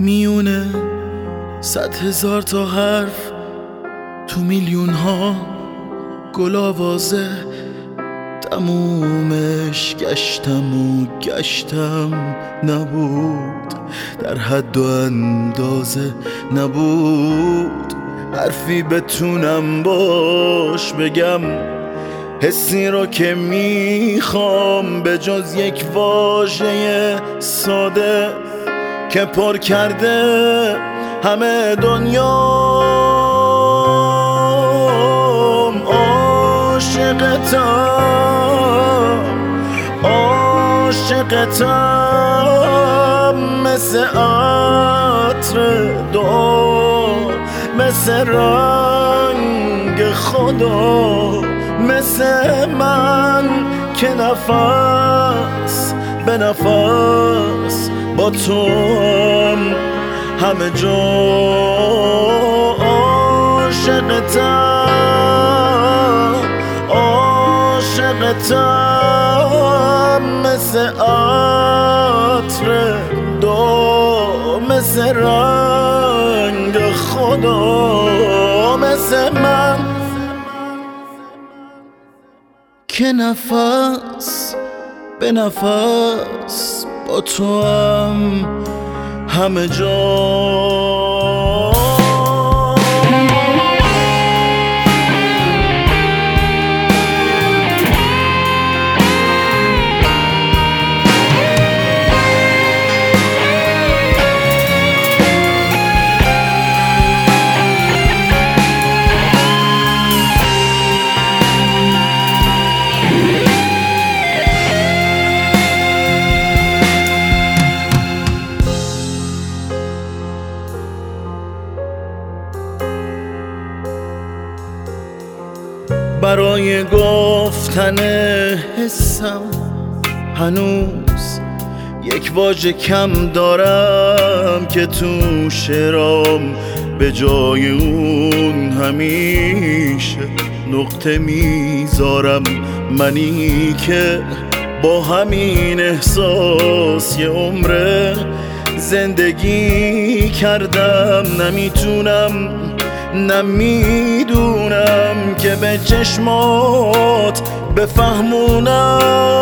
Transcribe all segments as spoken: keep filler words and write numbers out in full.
میونه صد هزار تا حرف تو میلیون ها گل آوازه، تمومش گشتم و گشتم نبود، در حد و اندازه نبود. حرفی بتونم باش بگم حسی رو که میخوام، به جز یک واژه ساده که پر کرده همه دنیام. عاشقتم عاشقتم مثل عطر دعا، مثل رنگ خدا، مثل من که نفس به نفس با تو هم همه جا. عاشقتم عاشقتم مثل عطر دو، مثل رنگ خدا، مثل من که نفس به نفس با تو هم همه جا. برای گفتن حسم هنوز یک واژه کم دارم که تو شعرام به جای اون همیشه نقطه میذارم. منی که با همین احساس یه عمره زندگی کردم، نمیتونم نمیدونم که به چشمات بفهمونم.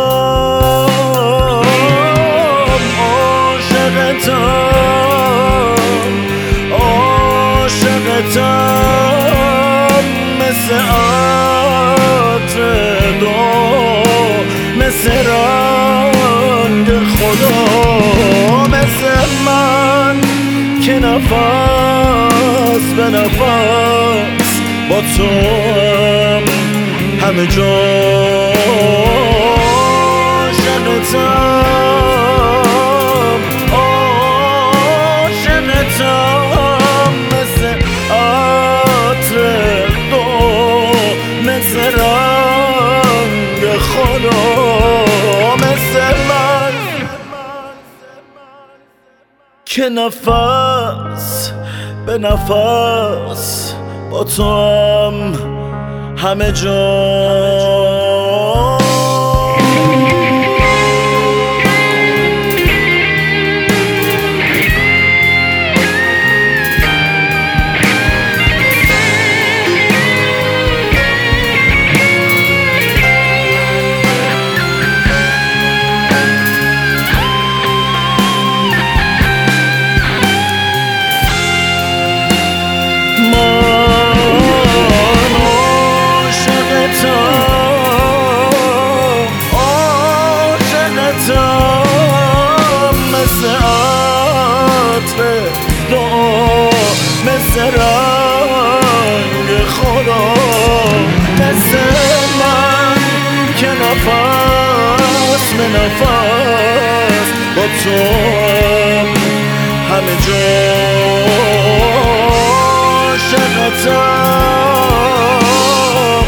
عاشقتم عاشقتم مثل عطر دعا، مثل رنگ خدا، مثل من که نفس به نفس با تو هم همه جا. عاشقتم عاشقتم مثل عطر دو، مثل رنگ خدا، مثل من که نفس به نفس با تو هم همه جا. مثل رنگ خدا، مثل من که نفس به نفس با تو همه جا. عاشقتم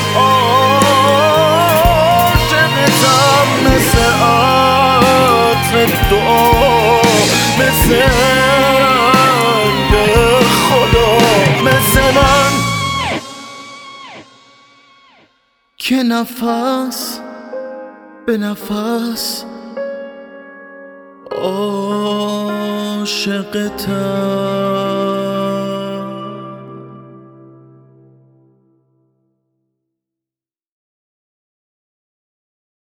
عاشقتم مثل عطر دعا، مثل مثل من که نفس به نفس آه عاشقتم.